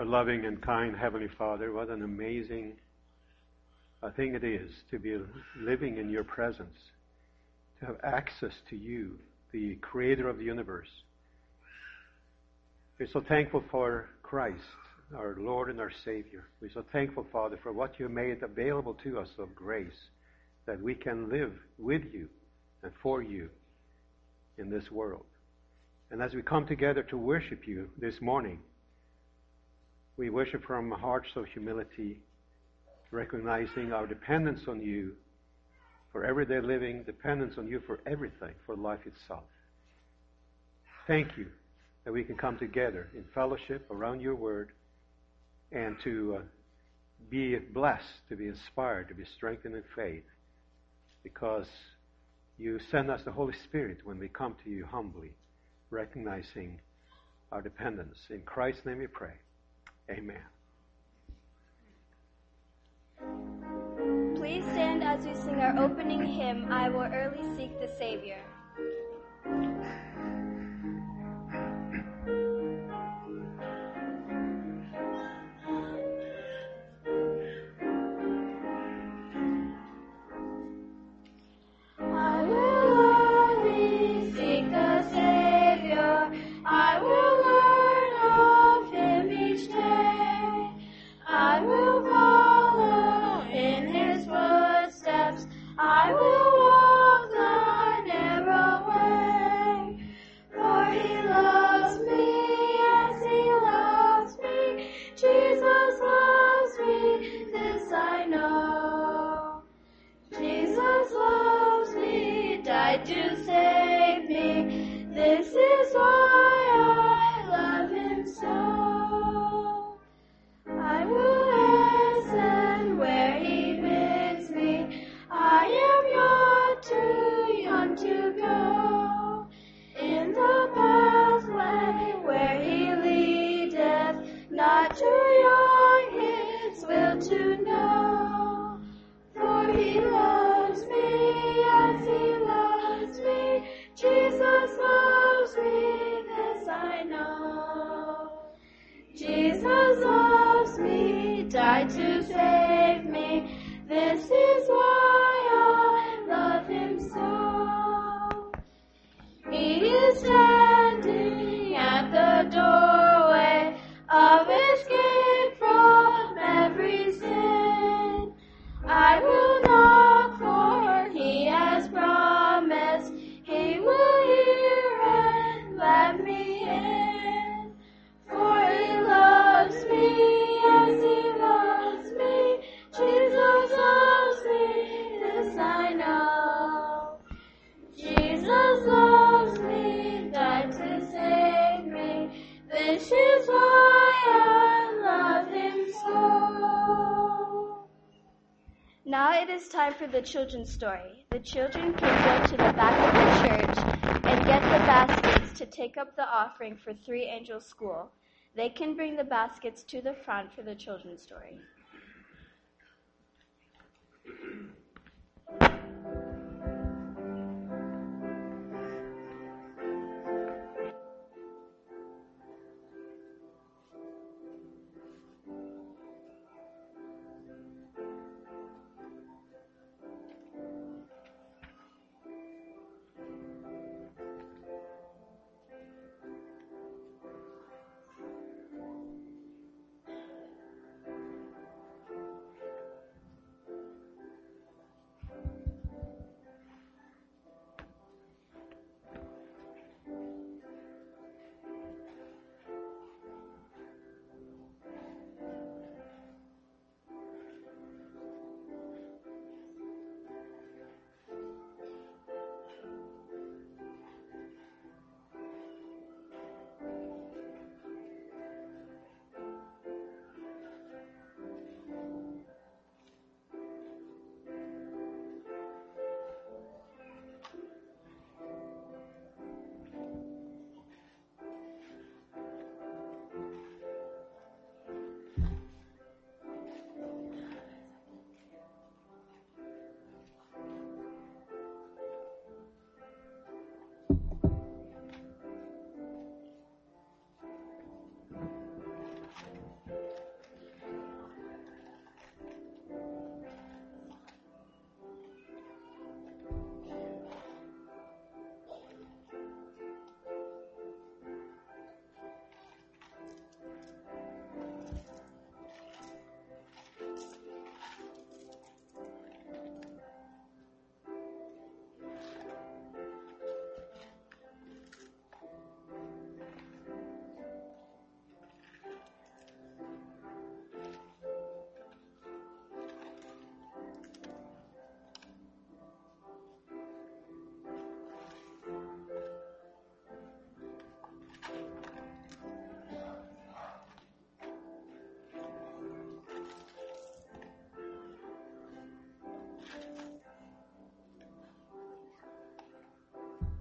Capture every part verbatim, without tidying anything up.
loving and kind Heavenly Father, what an amazing uh, thing it is to be living in your presence, to have access to you, the Creator of the universe. We're so thankful for Christ, our Lord and our Savior. We're so thankful, Father, for what you made available to us of grace, that we can live with you and for you in this world. And as we come together to worship you this morning, we worship from hearts of humility, recognizing our dependence on you for everyday living, dependence on you for everything, for life itself. Thank you that we can come together in fellowship around your word and to uh, be blessed, to be inspired, to be strengthened in faith, because you send us the Holy Spirit when we come to you humbly, recognizing our dependence. In Christ's name we pray. Amen. Please stand as we sing our opening hymn, I Will Early Seek the Savior. For the children's story. The children can go to the back of the church and get the baskets to take up the offering for Three Angels School. They can bring the baskets to the front for the children's story.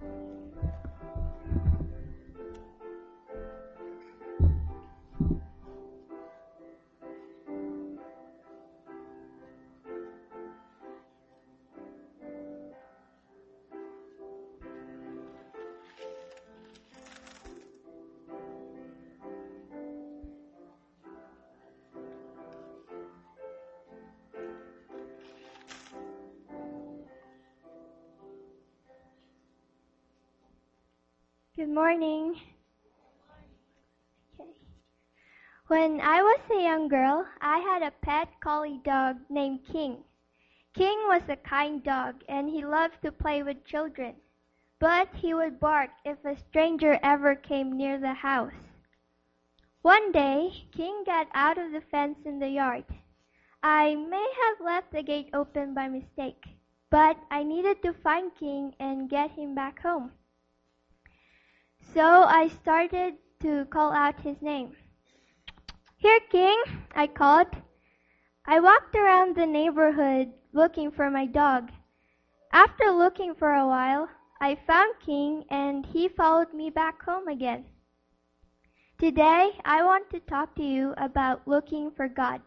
Good morning. Okay. When I was a young girl, I had a pet collie dog named King. King was a kind dog, and he loved to play with children. But he would bark if a stranger ever came near the house. One day, King got out of the fence in the yard. I may have left the gate open by mistake, but I needed to find King and get him back home. So I started to call out his name. "Here, King," I called. I walked around the neighborhood looking for my dog. After looking for a while, I found King and he followed me back home again. Today, I want to talk to you about looking for God.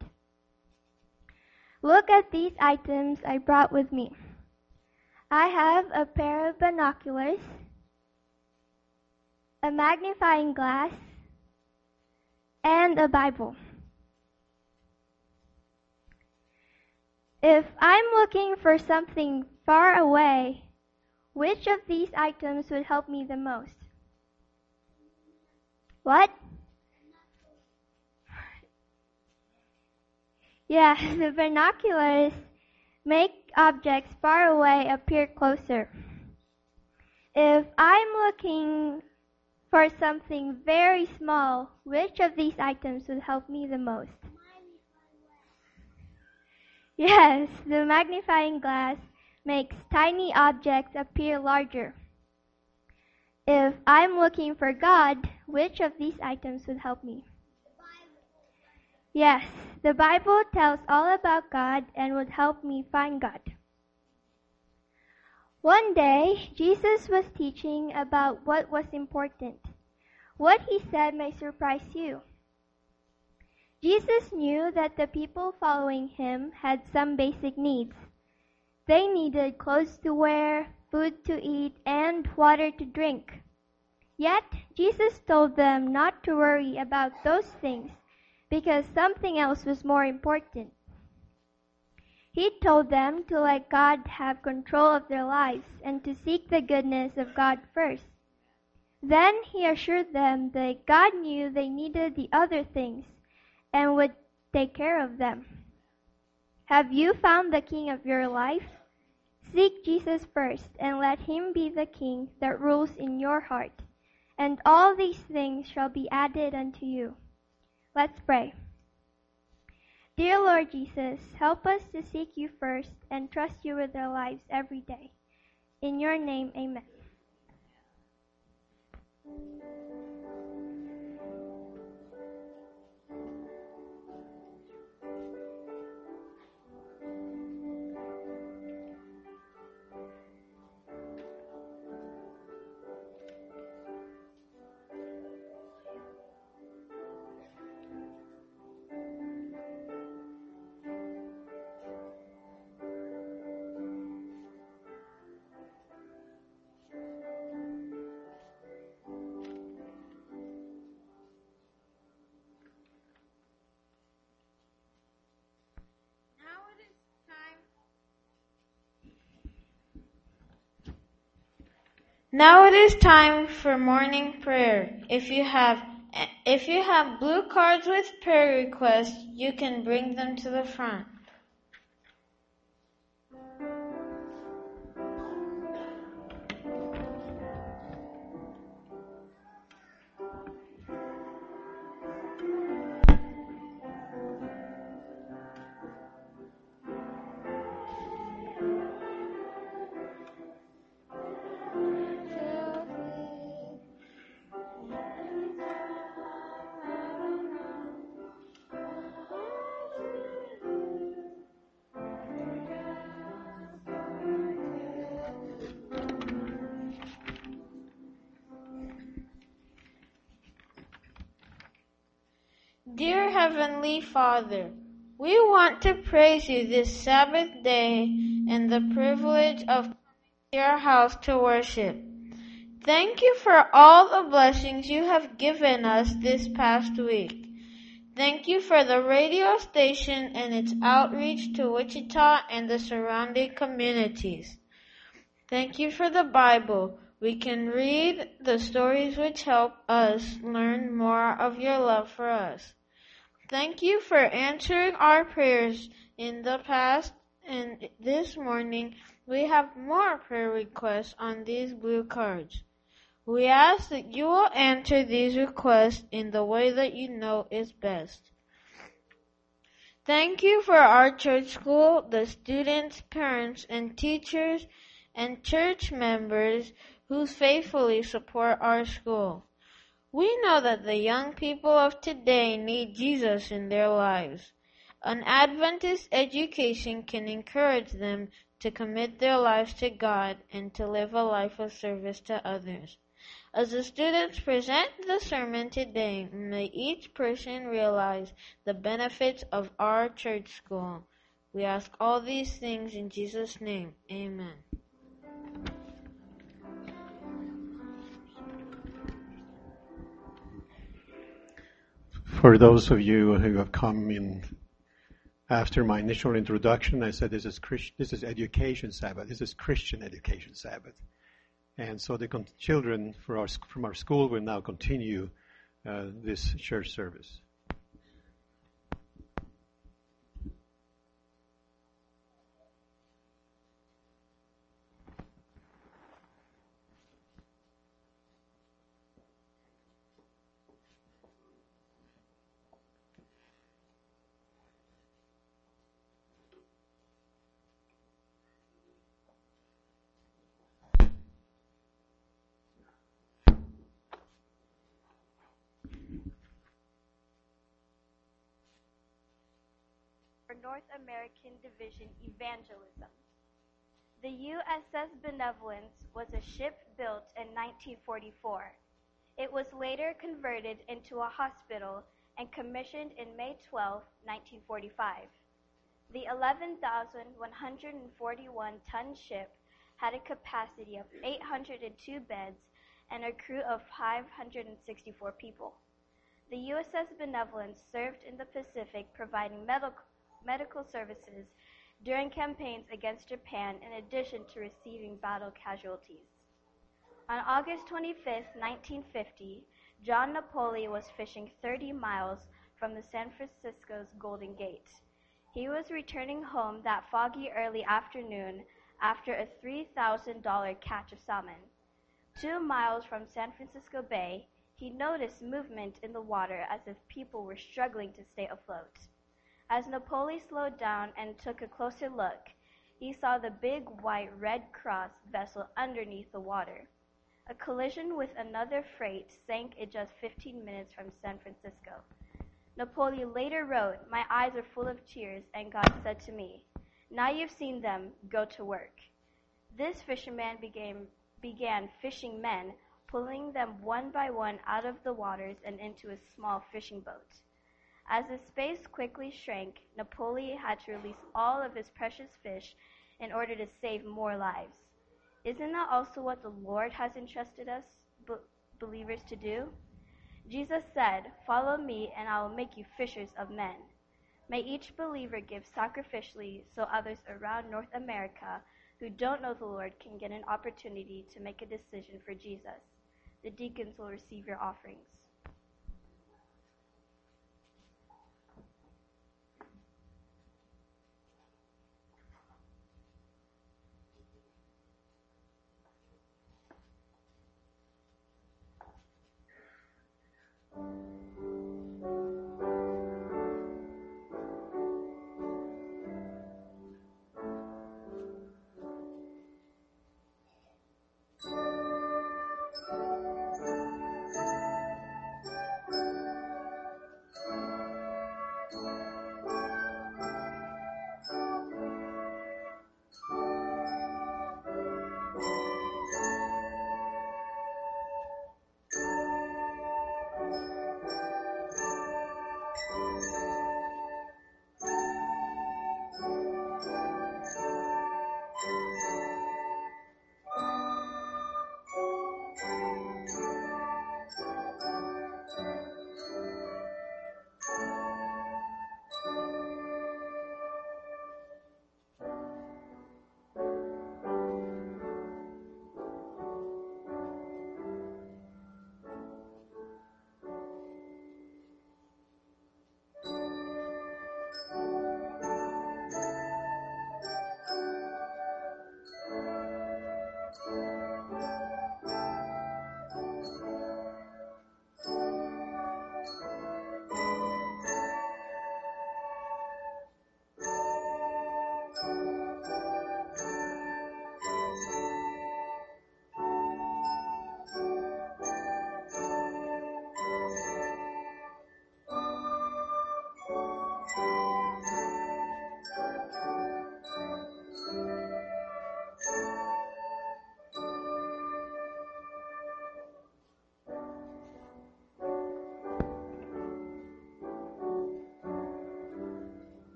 Look at these items I brought with me. I have a pair of binoculars, a magnifying glass, and a Bible. If I'm looking for something far away, which of these items would help me the most? What? Yeah, the binoculars make objects far away appear closer. If I'm looking for something very small, which of these items would help me the most? Yes, the magnifying glass makes tiny objects appear larger. If I'm looking for God, which of these items would help me? Yes, the Bible tells all about God and would help me find God. One day, Jesus was teaching about what was important. What he said may surprise you. Jesus knew that the people following him had some basic needs. They needed clothes to wear, food to eat, and water to drink. Yet, Jesus told them not to worry about those things because something else was more important. He told them to let God have control of their lives and to seek the goodness of God first. Then he assured them that God knew they needed the other things and would take care of them. Have you found the King of your life? Seek Jesus first and let him be the King that rules in your heart, and all these things shall be added unto you. Let's pray. Dear Lord Jesus, help us to seek you first and trust you with our lives every day. In your name, amen. Now it is time for morning prayer. If you have if you have blue cards with prayer requests, you can bring them to the front. Heavenly Father, we want to praise you this Sabbath day and the privilege of coming to your house to worship. Thank you for all the blessings you have given us this past week. Thank you for the radio station and its outreach to Wichita and the surrounding communities. Thank you for the Bible. We can read the stories which help us learn more of your love for us. Thank you for answering our prayers in the past, and this morning we have more prayer requests on these blue cards. We ask that you will answer these requests in the way that you know is best. Thank you for our church school, the students, parents, and teachers, and church members who faithfully support our school. We know that the young people of today need Jesus in their lives. An Adventist education can encourage them to commit their lives to God and to live a life of service to others. As the students present the sermon today, may each person realize the benefits of our church school. We ask all these things in Jesus' name. Amen. For those of you who have come in after my initial introduction, I said this is Christ, this is Education Sabbath. This is Christian Education Sabbath. And so the con- children for our, from our school will now continue uh, this church service. North American Division Evangelism. The U S S Benevolence was a ship built in nineteen forty-four. It was later converted into a hospital and commissioned in May twelfth, nineteen forty-five. The eleven thousand one hundred forty-one ton ship had a capacity of eight hundred two beds and a crew of five hundred sixty-four people. The U S S Benevolence served in the Pacific providing medical medical services during campaigns against Japan in addition to receiving battle casualties. On August twenty-fifth, nineteen fifty, John Napoli was fishing thirty miles from the San Francisco's Golden Gate. He was returning home that foggy early afternoon after a three thousand dollars catch of salmon. Two miles from San Francisco Bay, he noticed movement in the water as if people were struggling to stay afloat. As Napoli slowed down and took a closer look, he saw the big white Red Cross vessel underneath the water. A collision with another freight sank it just fifteen minutes from San Francisco. Napoli later wrote, "My eyes are full of tears, and God said to me, 'Now you've seen them, go to work.'" This fisherman began, began fishing men, pulling them one by one out of the waters and into a small fishing boat. As the space quickly shrank, Napoli had to release all of his precious fish in order to save more lives. Isn't that also what the Lord has entrusted us, be- believers, to do? Jesus said, "Follow me, and I will make you fishers of men." May each believer give sacrificially so others around North America who don't know the Lord can get an opportunity to make a decision for Jesus. The deacons will receive your offerings.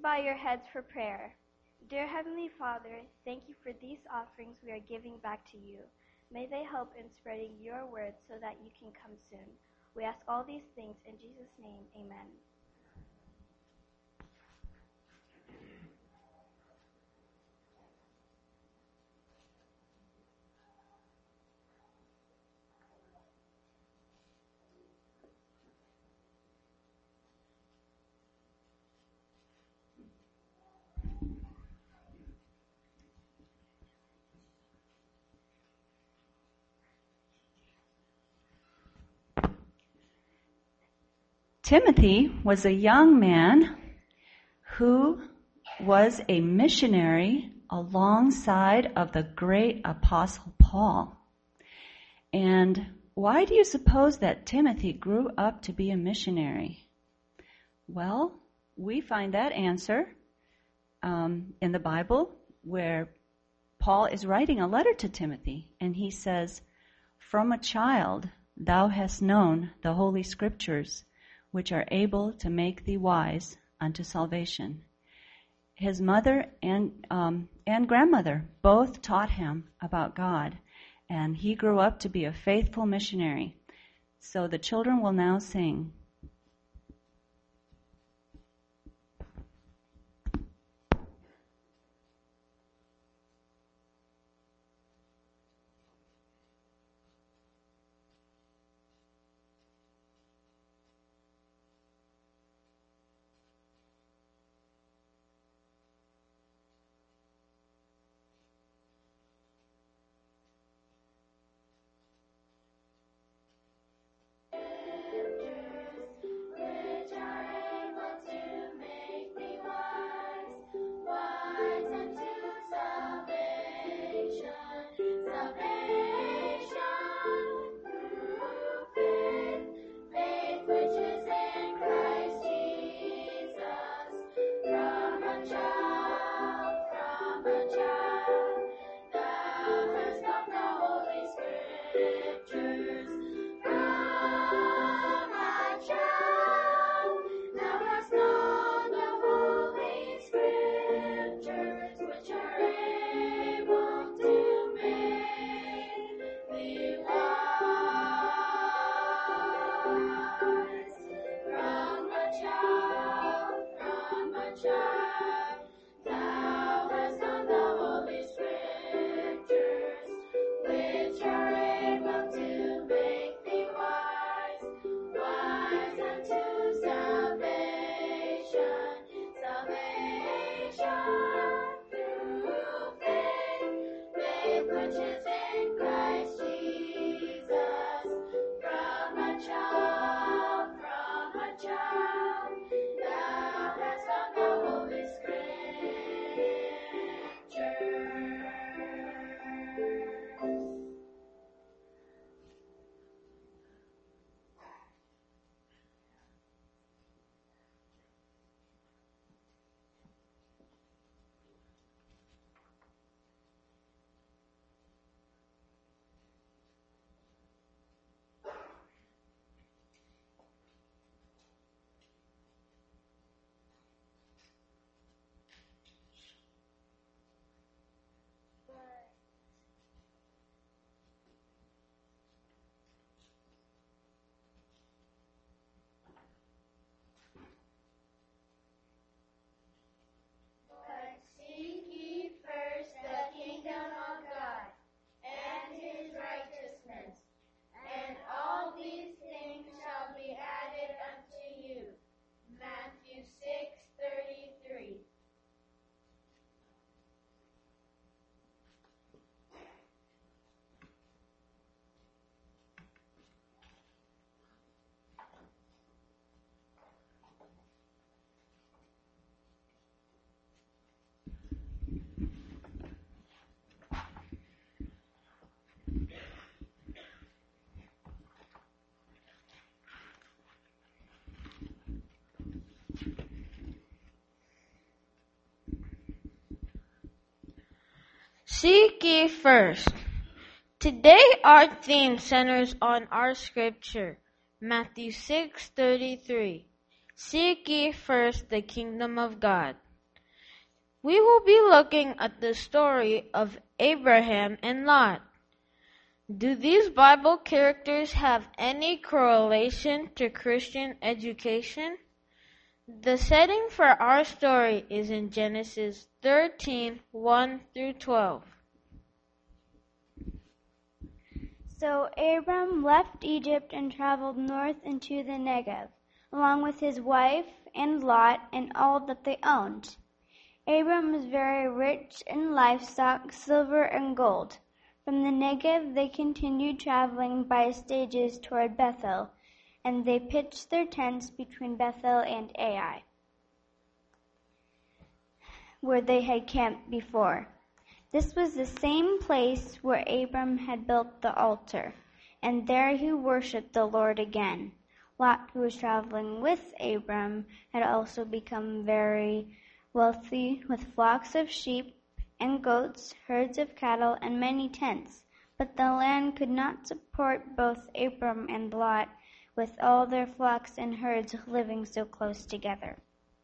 bow your heads for prayer. Dear Heavenly Father, thank you for these offerings we are giving back to you. May they help in spreading your word so that you can come soon. We ask all these things in Jesus' name, amen. Timothy was a young man who was a missionary alongside of the great apostle Paul. And why do you suppose that Timothy grew up to be a missionary? Well, we find that answer um, in the Bible where Paul is writing a letter to Timothy, and he says, "From a child thou hast known the Holy Scriptures, which are able to make thee wise unto salvation." His mother and um, and grandmother both taught him about God, and he grew up to be a faithful missionary. So the children will now sing. Seek ye first. Today our theme centers on our scripture, Matthew six thirty-three. Seek ye first the kingdom of God. we will be looking at the story of Abraham and Lot. Do these Bible characters have any correlation to Christian education? The setting for our story is in Genesis thirteen, one through twelve. So Abram left Egypt and traveled north into the Negev, along with his wife and Lot and all that they owned. Abram was very rich in livestock, silver, and gold. From the Negev they continued traveling by stages toward Bethel, and they pitched their tents between Bethel and Ai, where they had camped before. This was the same place where Abram had built the altar, and there he worshipped the Lord again. Lot, who was traveling with Abram, had also become very wealthy, with flocks of sheep and goats, herds of cattle, and many tents. But the land could not support both Abram and Lot, with all their flocks and herds living so close together.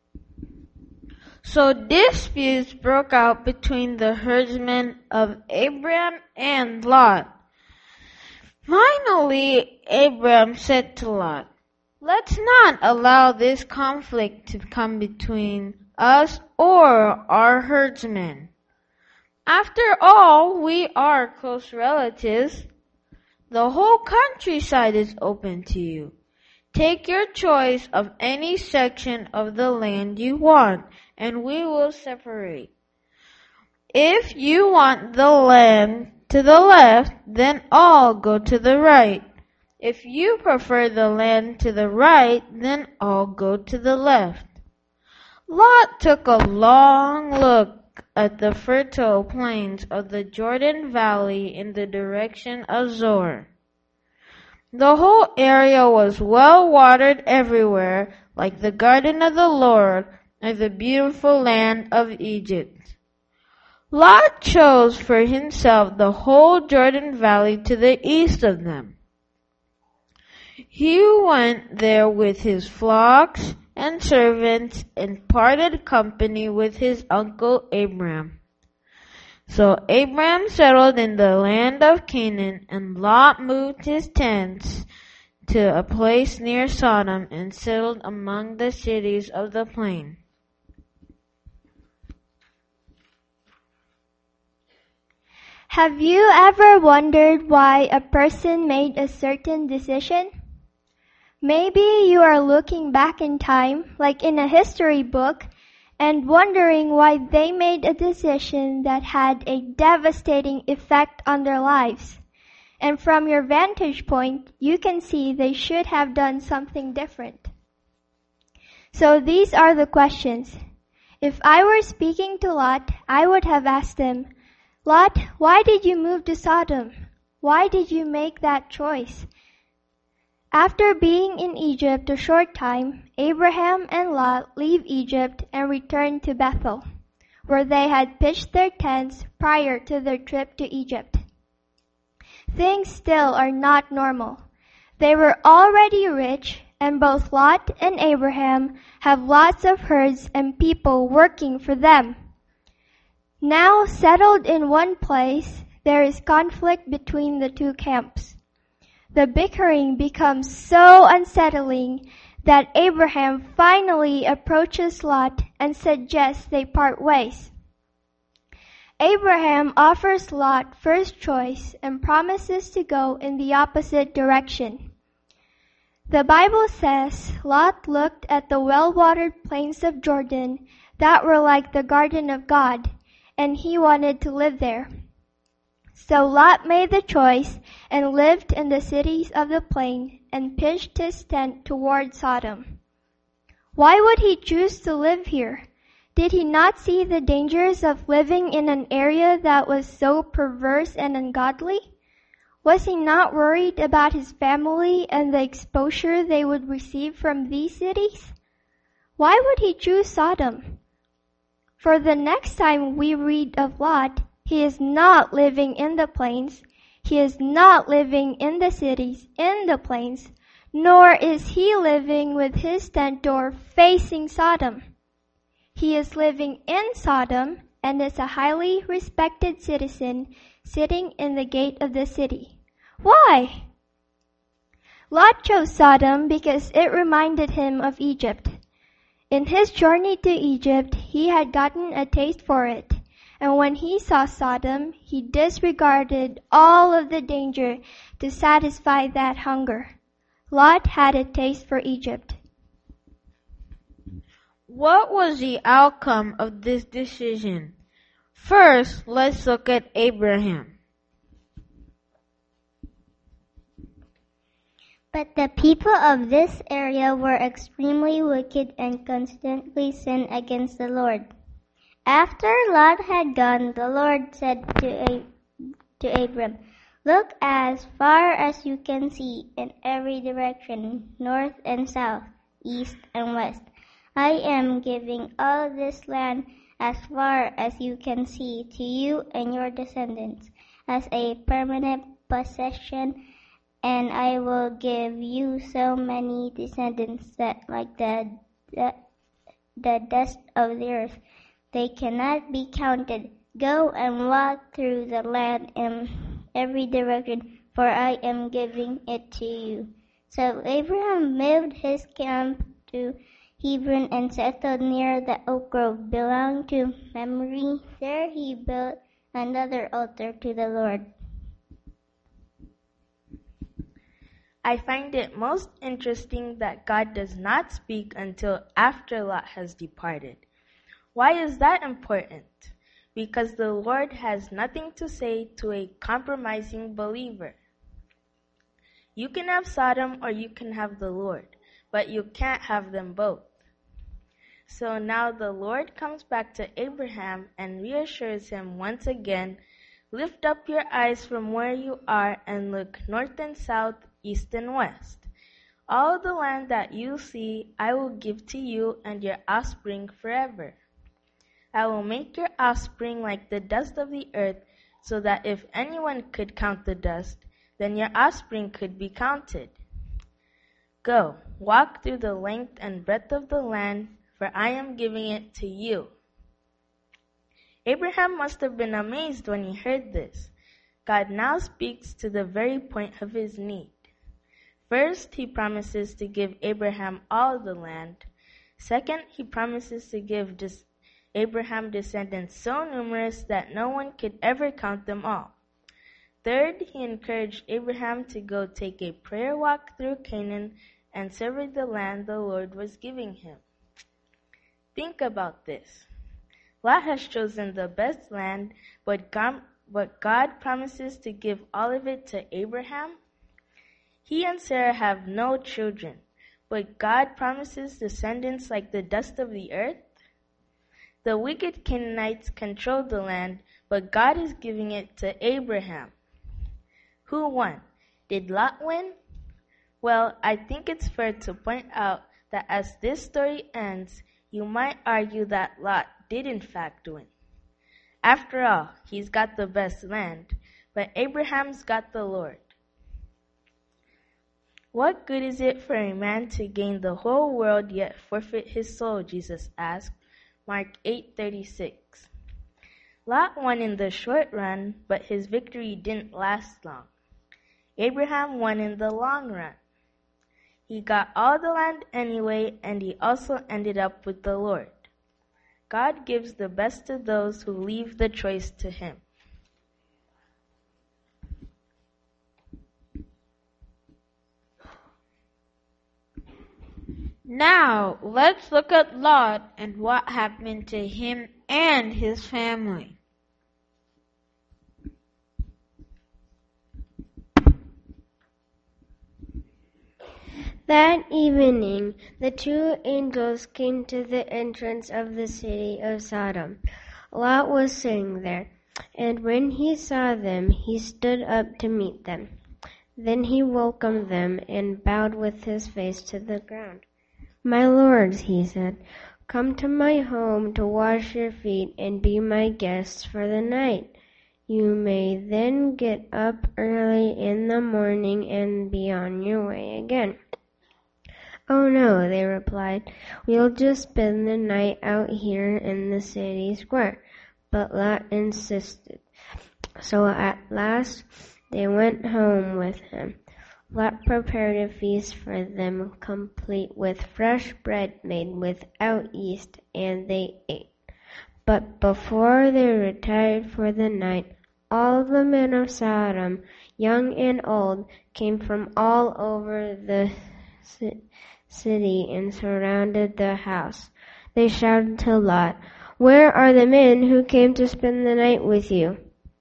So disputes broke out between the herdsmen of Abram and Lot. Finally, Abram said to Lot, "Let's not allow this conflict to come between us or our herdsmen. After all, we are close relatives. The whole countryside is open to you. Take your choice of any section of the land you want, and we will separate. If you want the land to the left, then all go to the right. If you prefer the land to the right, then all go to the left." Lot took a long look at the fertile plains of the Jordan Valley in the direction of Zoar. The whole area was well watered everywhere, like the garden of the Lord, and the beautiful land of Egypt. Lot chose for himself the whole Jordan Valley to the east of them. He went there with his flocks and servants and parted company with his uncle Abram. So Abram settled in the land of Canaan, and Lot moved his tents to a place near Sodom and settled among the cities of the plain. Have you ever wondered why a person made a certain decision? Maybe you are looking back in time, like in a history book, and wondering why they made a decision that had a devastating effect on their lives. And from your vantage point, you can see they should have done something different. So these are the questions. If I were speaking to Lot, I would have asked him, "Lot, why did you move to Sodom? Why did you make that choice?" After being in Egypt a short time, Abraham and Lot leave Egypt and return to Bethel, where they had pitched their tents prior to their trip to Egypt. Things still are not normal. They were already rich, and both Lot and Abraham have lots of herds and people working for them. Now settled in one place, there is conflict between the two camps. The bickering becomes so unsettling that Abraham finally approaches Lot and suggests they part ways. Abraham offers Lot first choice and promises to go in the opposite direction. The Bible says Lot looked at the well-watered plains of Jordan that were like the garden of God, and he wanted to live there. So Lot made the choice and lived in the cities of the plain and pitched his tent toward Sodom. Why would he choose to live here? Did he not see the dangers of living in an area that was so perverse and ungodly? Was he not worried about his family and the exposure they would receive from these cities? Why would he choose Sodom? For the next time we read of Lot, he is not living in the plains, he is not living in the cities, in the plains, nor is he living with his tent door facing Sodom. He is living in Sodom and is a highly respected citizen sitting in the gate of the city. Why? Lot chose Sodom because it reminded him of Egypt. In his journey to Egypt, he had gotten a taste for it, and when he saw Sodom, he disregarded all of the danger to satisfy that hunger. Lot had a taste for Egypt. What was the outcome of this decision? First, let's look at Abraham. But the people of this area were extremely wicked and constantly sinned against the Lord. After Lot had gone, the Lord said to, A- to Abram, "Look as far as you can see in every direction, north and south, east and west. I am giving all this land as far as you can see to you and your descendants as a permanent possession, and I will give you so many descendants that like the, the, the dust of the earth, they cannot be counted. Go and walk through the land in every direction, for I am giving it to you." So Abraham moved his camp to Hebron and settled near the oak grove belonging to Mamre. There he built another altar to the Lord. I find it most interesting that God does not speak until after Lot has departed. Why is that important? Because the Lord has nothing to say to a compromising believer. You can have Sodom or you can have the Lord, but you can't have them both. So now the Lord comes back to Abraham and reassures him once again, "Lift up your eyes from where you are and look north and south, east and west. All the land that you see I will give to you and your offspring forever. I will make your offspring like the dust of the earth, so that if anyone could count the dust, then your offspring could be counted. Go, walk through the length and breadth of the land, for I am giving it to you." Abraham must have been amazed when he heard this. God now speaks to the very point of his need. First, he promises to give Abraham all the land. Second, he promises to give dis- Abraham descendants so numerous that no one could ever count them all. Third, he encouraged Abraham to go take a prayer walk through Canaan and survey the land the Lord was giving him. Think about this. Lot has chosen the best land, but God, but God promises to give all of it to Abraham. He and Sarah have no children, but God promises descendants like the dust of the earth. The wicked Canaanites control the land, but God is giving it to Abraham. Who won? Did Lot win? Well, I think it's fair to point out that as this story ends, you might argue that Lot did in fact win. After all, he's got the best land, but Abraham's got the Lord. What good is it for a man to gain the whole world yet forfeit his soul? Jesus asked. Mark eight thirty-six. Lot won in the short run, but his victory didn't last long. Abraham won in the long run. He got all the land anyway, and he also ended up with the Lord. God gives the best to those who leave the choice to him. Now, let's look at Lot and what happened to him and his family. That evening, the two angels came to the entrance of the city of Sodom. Lot was sitting there, and when he saw them, he stood up to meet them. Then he welcomed them and bowed with his face to the ground. "My lords," he said, "come to my home to wash your feet and be my guests for the night. You may then get up early in the morning and be on your way again." "Oh no," they replied, "we'll just spend the night out here in the city square." But Lot insisted. So at last they went home with him. Lot prepared a feast for them, complete with fresh bread made without yeast, and they ate. But before they retired for the night, all the men of Sodom, young and old, came from all over the city and surrounded the house. They shouted to Lot, "Where are the men who came to spend the night with you?"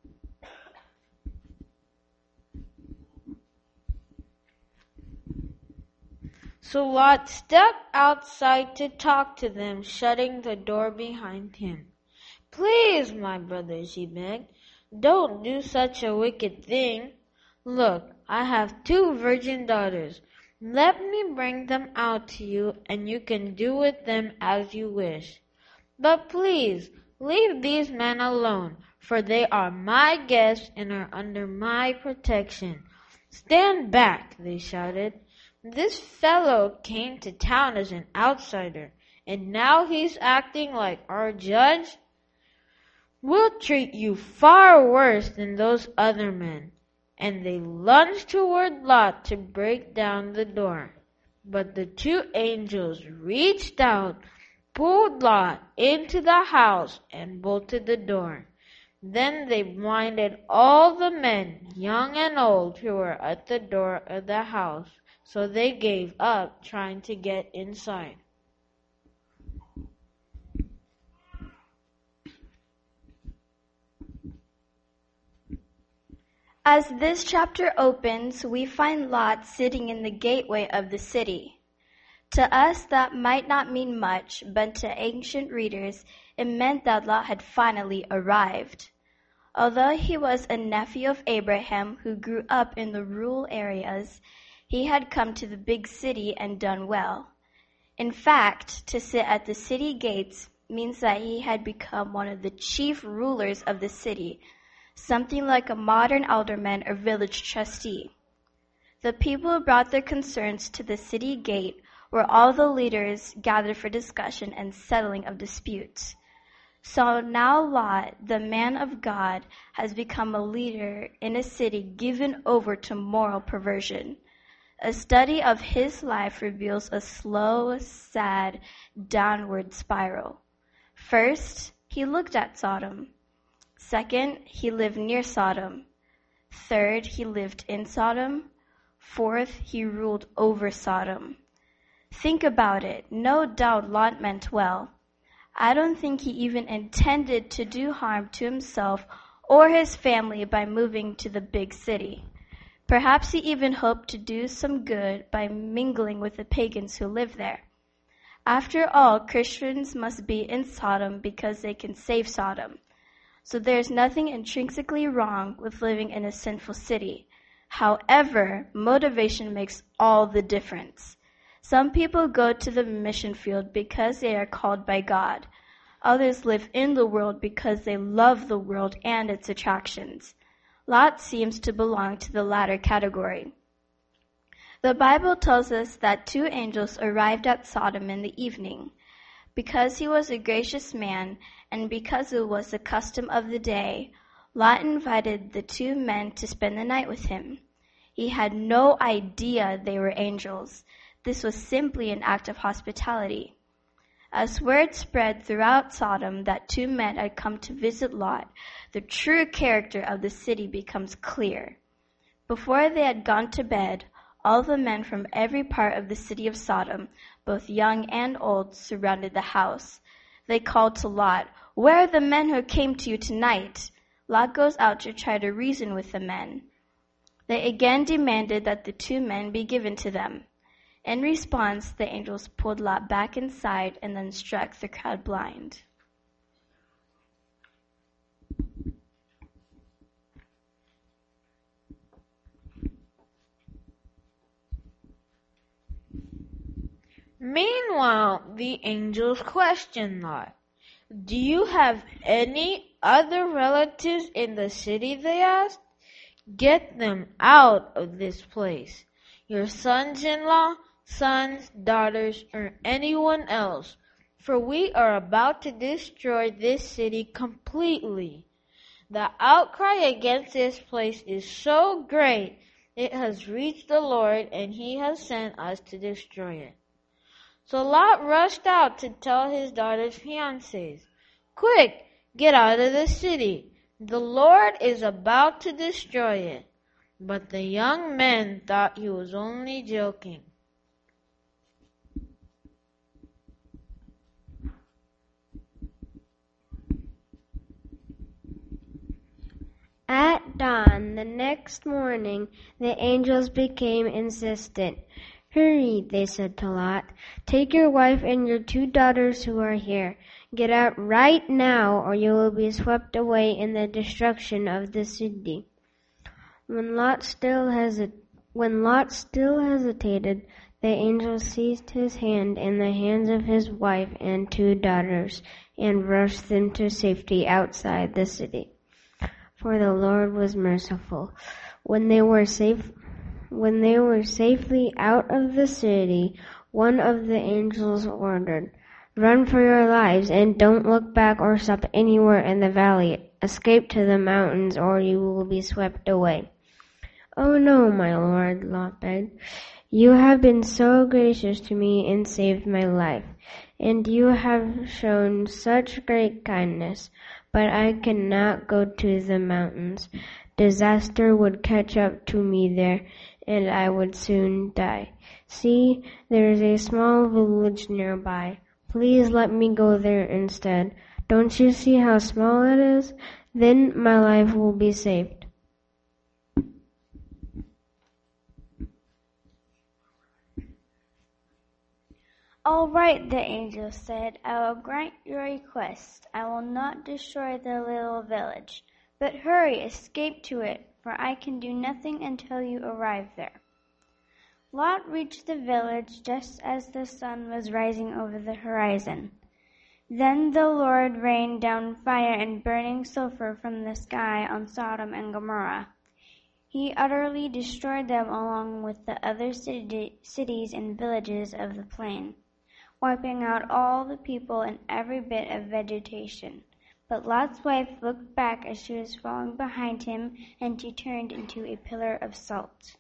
So Lot stepped outside to talk to them, shutting the door behind him. "Please, my brothers," he begged, "don't do such a wicked thing. Look, I have two virgin daughters. Let me bring them out to you, and you can do with them as you wish. But please, leave these men alone, for they are my guests and are under my protection." "Stand back," they shouted. "This fellow came to town as an outsider, and now he's acting like our judge. We'll treat you far worse than those other men." And they lunged toward Lot to break down the door. But the two angels reached out, pulled Lot into the house, and bolted the door. Then they blinded all the men, young and old, who were at the door of the house. So they gave up trying to get inside. As this chapter opens, we find Lot sitting in the gateway of the city. To us, that might not mean much, but to ancient readers, it meant that Lot had finally arrived. Although he was a nephew of Abraham who grew up in the rural areas, he had come to the big city and done well. In fact, to sit at the city gates means that he had become one of the chief rulers of the city, something like a modern alderman or village trustee. The people brought their concerns to the city gate, where all the leaders gathered for discussion and settling of disputes. So now Lot, the man of God, has become a leader in a city given over to moral perversion. A study of his life reveals a slow, sad, downward spiral. First, he looked at Sodom. Second, he lived near Sodom. Third, he lived in Sodom. Fourth, he ruled over Sodom. Think about it. No doubt Lot meant well. I don't think he even intended to do harm to himself or his family by moving to the big city. Perhaps he even hoped to do some good by mingling with the pagans who live there. After all, Christians must be in Sodom because they can save Sodom. So there's nothing intrinsically wrong with living in a sinful city. However, motivation makes all the difference. Some people go to the mission field because they are called by God. Others live in the world because they love the world and its attractions. Lot seems to belong to the latter category. The Bible tells us that two angels arrived at Sodom in the evening. Because he was a gracious man, and because it was the custom of the day, Lot invited the two men to spend the night with him. He had no idea they were angels. This was simply an act of hospitality. As word spread throughout Sodom that two men had come to visit Lot, the true character of the city becomes clear. Before they had gone to bed, all the men from every part of the city of Sodom, both young and old, surrounded the house. They called to Lot, "Where are the men who came to you tonight?" Lot goes out to try to reason with the men. They again demanded that the two men be given to them. In response, the angels pulled Lot back inside and then struck the crowd blind. Meanwhile, the angels questioned Lot. "Do you have any other relatives in the city?" they asked. "Get them out of this place. Your sons-in-law, sons, daughters, or anyone else, for we are about to destroy this city completely. The outcry against this place is so great, it has reached the Lord, and he has sent us to destroy it. So Lot rushed out to tell his daughter's fiancés, "Quick, get out of the city. The Lord is about to destroy it." But the young men thought he was only joking. At dawn the next morning, the angels became insistent. "Hurry," they said to Lot. "Take your wife and your two daughters who are here. Get out right now, or you will be swept away in the destruction of the city." When Lot still hesit- when Lot still hesitated, the angel seized his hand and the hands of his wife and two daughters and rushed them to safety outside the city. For the Lord was merciful. When they were safe, when they were safely out of the city, one of the angels ordered, "Run for your lives and don't look back or stop anywhere in the valley. Escape to the mountains or you will be swept away." "Oh no, my lord," Lot begged. "You have been so gracious to me and saved my life, and you have shown such great kindness. But I cannot go to the mountains. Disaster would catch up to me there, and I would soon die. See, there is a small village nearby. Please let me go there instead. Don't you see how small it is? Then my life will be saved." "All right," the angel said, "I will grant your request. I will not destroy the little village. But hurry, escape to it, for I can do nothing until you arrive there." Lot reached the village just as the sun was rising over the horizon. Then the Lord rained down fire and burning sulfur from the sky on Sodom and Gomorrah. He utterly destroyed them along with the other city, cities and villages of the plain, wiping out all the people and every bit of vegetation. But Lot's wife looked back as she was following behind him, and she turned into a pillar of salt.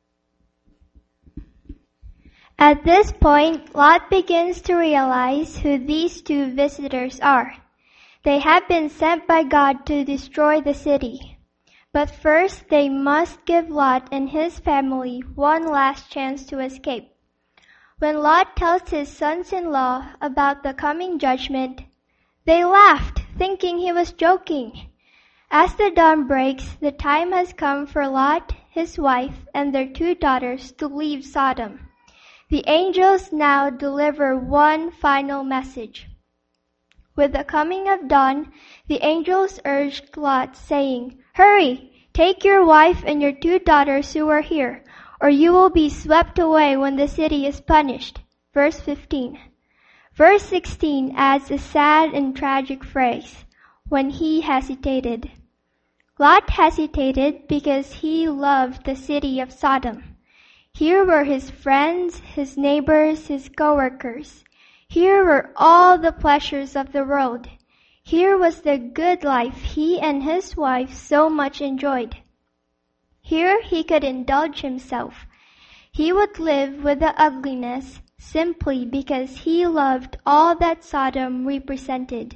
At this point, Lot begins to realize who these two visitors are. They have been sent by God to destroy the city. But first, they must give Lot and his family one last chance to escape. When Lot tells his sons-in-law about the coming judgment, they laughed, thinking he was joking. As the dawn breaks, the time has come for Lot, his wife, and their two daughters to leave Sodom. The angels now deliver one final message. With the coming of dawn, the angels urged Lot, saying, "Hurry, take your wife and your two daughters who are here, or you will be swept away when the city is punished." Verse fifteen. Verse sixteen adds a sad and tragic phrase, "when he hesitated." Lot hesitated because he loved the city of Sodom. Here were his friends, his neighbors, his co-workers. Here were all the pleasures of the world. Here was the good life he and his wife so much enjoyed. Here he could indulge himself. He would live with the ugliness simply because he loved all that Sodom represented.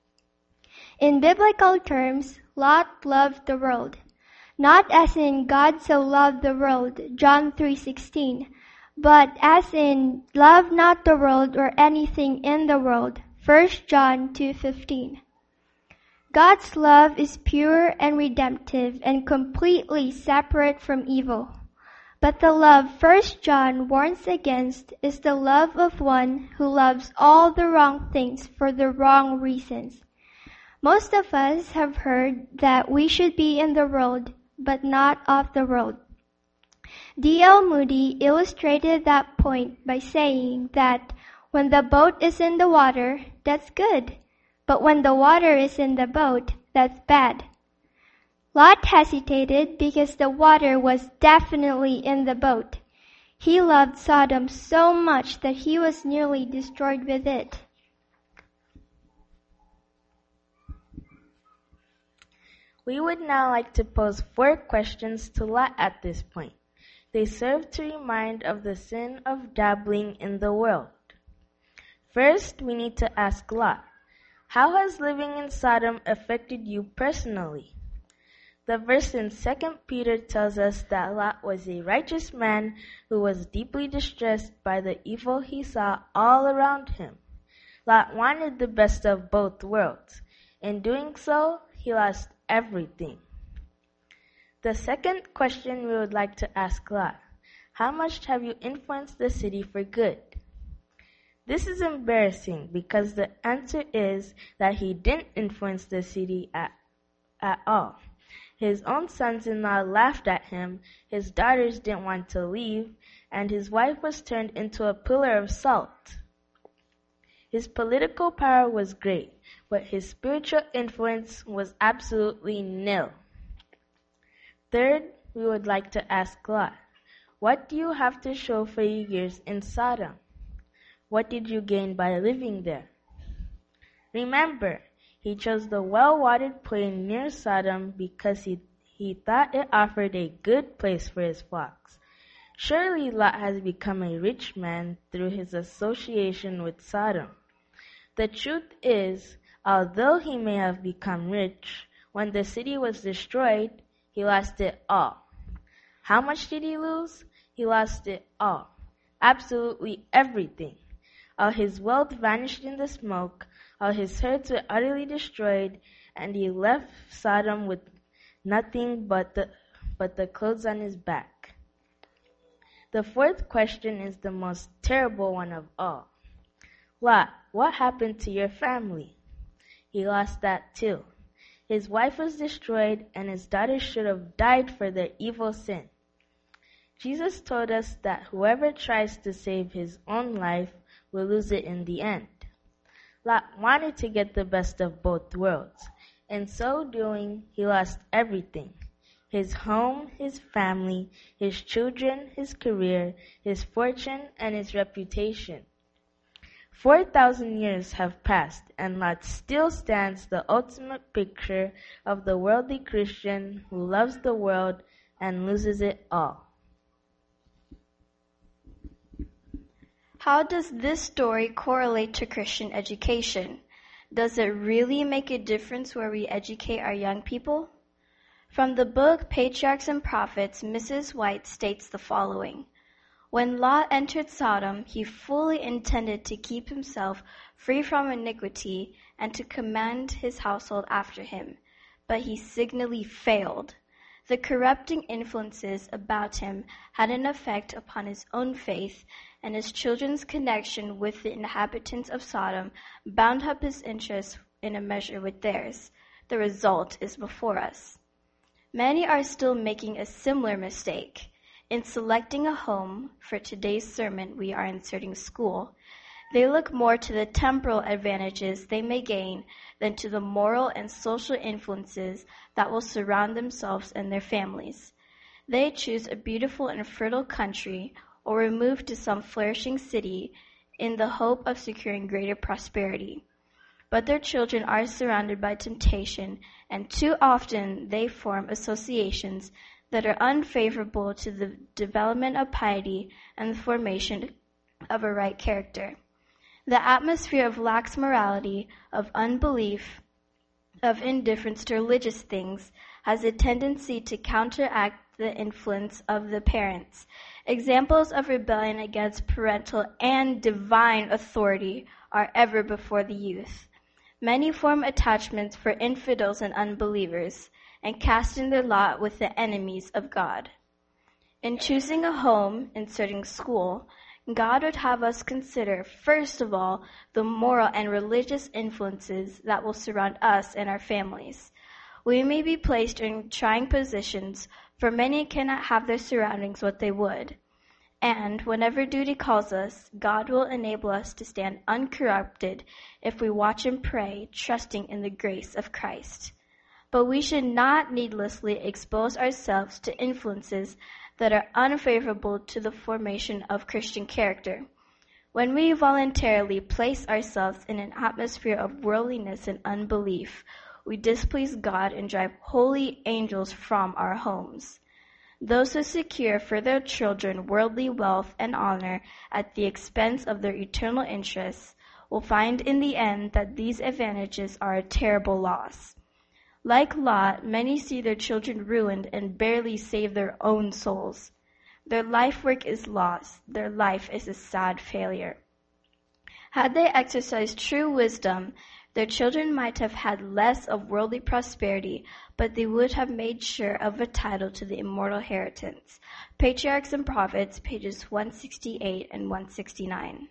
In biblical terms, Lot loved the world. Not as in God so loved the world, John three sixteen, but as in love not the world or anything in the world, First John two fifteen. God's love is pure and redemptive and completely separate from evil. But the love First John warns against is the love of one who loves all the wrong things for the wrong reasons. Most of us have heard that we should be in the world, but not of the world. D L Moody illustrated that point by saying that when the boat is in the water, that's good. But when the water is in the boat, that's bad. Lot hesitated because the water was definitely in the boat. He loved Sodom so much that he was nearly destroyed with it. We would now like to pose four questions to Lot at this point. They serve to remind of the sin of dabbling in the world. First, we need to ask Lot, how has living in Sodom affected you personally? The verse in Second Peter tells us that Lot was a righteous man who was deeply distressed by the evil he saw all around him. Lot wanted the best of both worlds. In doing so, he lost everything. The second question we would like to ask Lot, how much have you influenced the city for good? This is embarrassing because the answer is that he didn't influence the city at, at all. His own sons-in-law laughed at him, his daughters didn't want to leave, and his wife was turned into a pillar of salt. His political power was great, but his spiritual influence was absolutely nil. Third, we would like to ask Lot, what do you have to show for your years in Sodom? What did you gain by living there? Remember, he chose the well-watered plain near Sodom because he, he thought it offered a good place for his flocks. Surely Lot has become a rich man through his association with Sodom. The truth is, although he may have become rich, when the city was destroyed, he lost it all. How much did he lose? He lost it all. Absolutely everything. All his wealth vanished in the smoke, all his herds were utterly destroyed, and he left Sodom with nothing but the, but the clothes on his back. The fourth question is the most terrible one of all. Lot, what happened to your family? He lost that too. His wife was destroyed, and his daughters should have died for their evil sin. Jesus told us that whoever tries to save his own life will lose it in the end. Lot wanted to get the best of both worlds. In so doing, he lost everything. His home, his family, his children, his career, his fortune, and his reputation. Four thousand years have passed, and Lot still stands the ultimate picture of the worldly Christian who loves the world and loses it all. How does this story correlate to Christian education? Does it really make a difference where we educate our young people? From the book Patriarchs and Prophets, Missus White states the following. When Lot entered Sodom, he fully intended to keep himself free from iniquity and to command his household after him, but he signally failed. The corrupting influences about him had an effect upon his own faith, and his children's connection with the inhabitants of Sodom bound up his interests in a measure with theirs. The result is before us. Many are still making a similar mistake. In selecting a home, for today's sermon we are inserting school, they look more to the temporal advantages they may gain than to the moral and social influences that will surround themselves and their families. They choose a beautiful and fertile country or remove to some flourishing city in the hope of securing greater prosperity. But their children are surrounded by temptation, and too often they form associations that are unfavorable to the development of piety and the formation of a right character. The atmosphere of lax morality, of unbelief, of indifference to religious things has a tendency to counteract the influence of the parents. Examples of rebellion against parental and divine authority are ever before the youth. Many form attachments for infidels and unbelievers, and cast in their lot with the enemies of God. In choosing a home, inserting school, God would have us consider, first of all, the moral and religious influences that will surround us and our families. We may be placed in trying positions, for many cannot have their surroundings what they would. And whenever duty calls us, God will enable us to stand uncorrupted if we watch and pray, trusting in the grace of Christ. But we should not needlessly expose ourselves to influences that are unfavorable to the formation of Christian character. When we voluntarily place ourselves in an atmosphere of worldliness and unbelief, we displease God and drive holy angels from our homes. Those who secure for their children worldly wealth and honor at the expense of their eternal interests will find in the end that these advantages are a terrible loss. Like Lot, many see their children ruined and barely save their own souls. Their life work is lost. Their life is a sad failure. Had they exercised true wisdom, their children might have had less of worldly prosperity, but they would have made sure of a title to the immortal inheritance. Patriarchs and Prophets, pages one sixty-eight and one sixty-nine.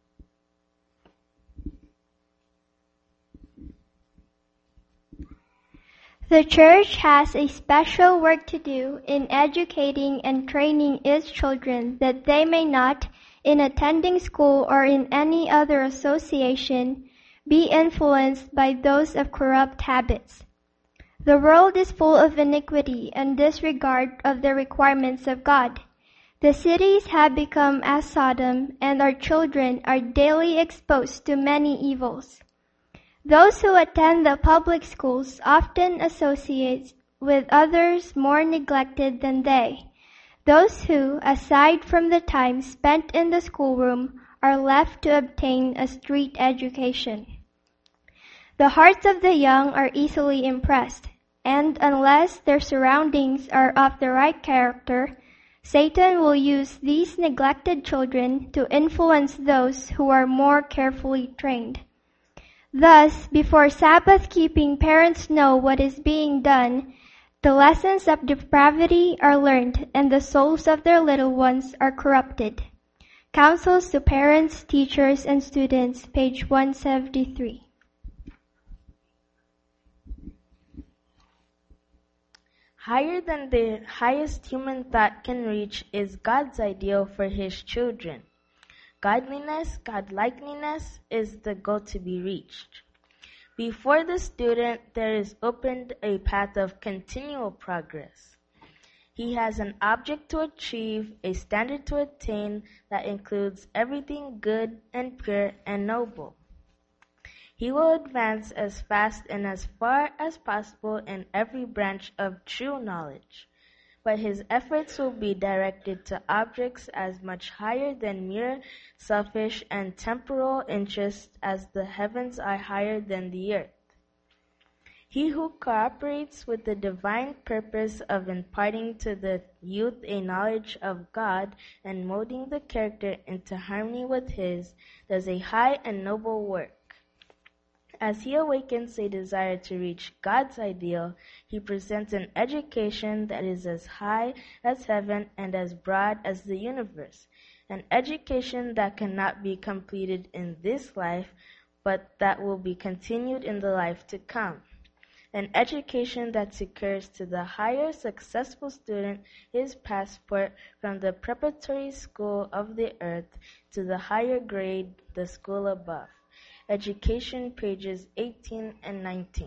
The church has a special work to do in educating and training its children that they may not, in attending school or in any other association, be influenced by those of corrupt habits. The world is full of iniquity and disregard of the requirements of God. The cities have become as Sodom, and our children are daily exposed to many evils. Those who attend the public schools often associate with others more neglected than they. Those who, aside from the time spent in the schoolroom, are left to obtain a street education. The hearts of the young are easily impressed, and unless their surroundings are of the right character, Satan will use these neglected children to influence those who are more carefully trained. Thus, before Sabbath-keeping parents know what is being done, the lessons of depravity are learned, and the souls of their little ones are corrupted. Counsels to Parents, Teachers, and Students, page one seventy-three. Higher than the highest human thought can reach is God's ideal for His children. Godliness, Godlikeness is the goal to be reached. Before the student, there is opened a path of continual progress. He has an object to achieve, a standard to attain that includes everything good and pure and noble. He will advance as fast and as far as possible in every branch of true knowledge. But his efforts will be directed to objects as much higher than mere selfish and temporal interests as the heavens are higher than the earth. He who cooperates with the divine purpose of imparting to the youth a knowledge of God and molding the character into harmony with His does a high and noble work. As he awakens a desire to reach God's ideal, he presents an education that is as high as heaven and as broad as the universe, an education that cannot be completed in this life, but that will be continued in the life to come, an education that secures to the higher successful student his passport from the preparatory school of the earth to the higher grade, the school above. Education, pages eighteen and nineteen.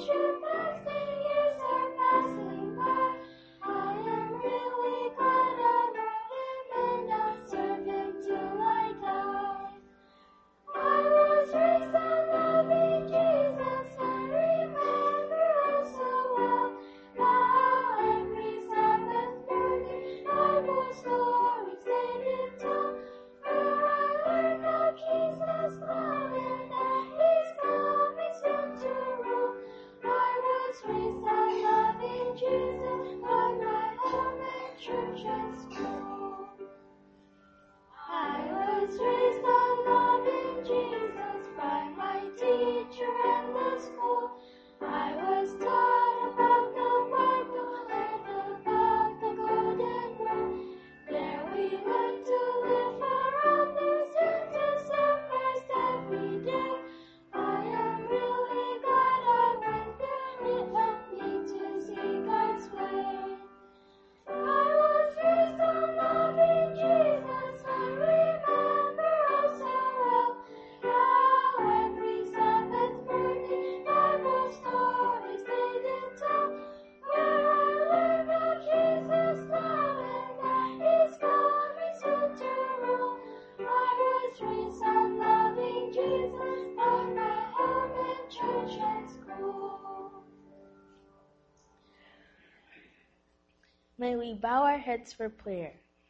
May we bow our heads for prayer.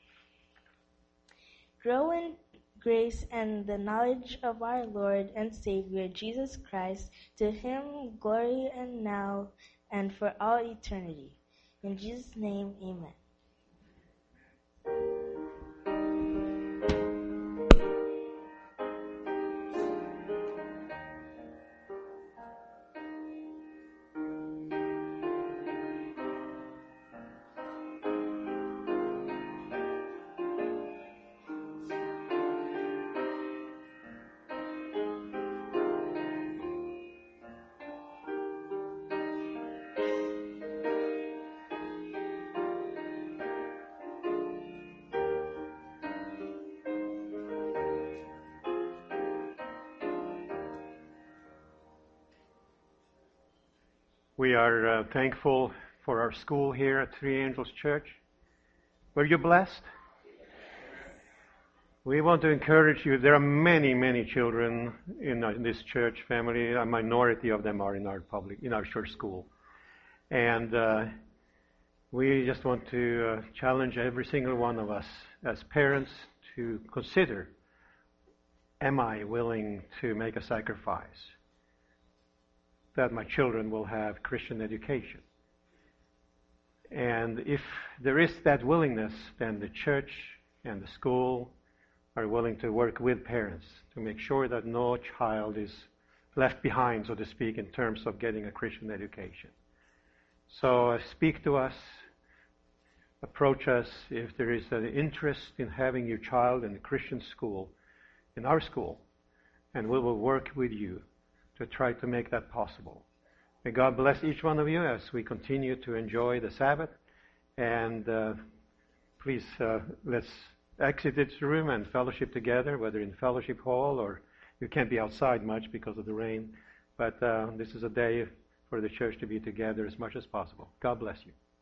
Grow in grace and the knowledge of our Lord and Savior, Jesus Christ. To him glory and now and for all eternity. In Jesus' name, amen. We are uh, thankful for our school here at Three Angels Church. Were you blessed? We want to encourage you. There are many, many children in, uh, in this church family. A minority of them are in our public, in our church school. And uh, we just want to uh, challenge every single one of us as parents to consider, am I willing to make a sacrifice that my children will have Christian education? And if there is that willingness, then the church and the school are willing to work with parents to make sure that no child is left behind, so to speak, in terms of getting a Christian education. So uh, speak to us, approach us if there is an interest in having your child in a Christian school, in our school, and we will work with you to try to make that possible. May God bless each one of you as we continue to enjoy the Sabbath. And uh, please, uh, let's exit this room and fellowship together, whether in fellowship hall or you can't be outside much because of the rain. But uh, this is a day for the church to be together as much as possible. God bless you.